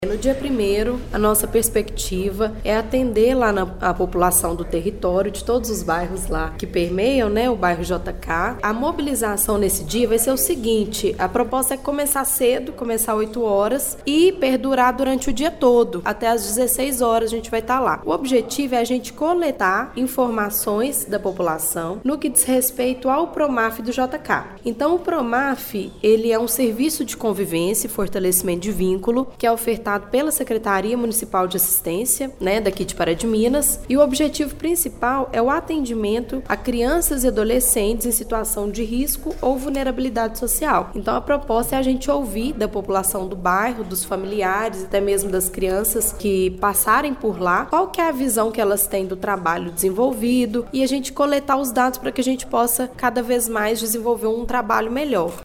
No dia 1º, a nossa perspectiva é atender lá a população do território, de todos os bairros lá que permeiam, o bairro JK. A mobilização nesse dia vai ser o seguinte: a proposta é começar cedo, começar 8 horas e perdurar durante o dia todo. Até às 16 horas a gente vai estar lá. O objetivo é a gente coletar informações da população no que diz respeito ao PROMAF do JK. Então, o PROMAF, ele é um serviço de convivência e fortalecimento de vínculo que é ofertado pela Secretaria Municipal de Assistência, daqui de Pará de Minas, e o objetivo principal é o atendimento a crianças e adolescentes em situação de risco ou vulnerabilidade social. Então, a proposta é a gente ouvir da população do bairro, dos familiares, até mesmo das crianças que passarem por lá, qual que é a visão que elas têm do trabalho desenvolvido, e a gente coletar os dados para que a gente possa cada vez mais desenvolver um trabalho melhor.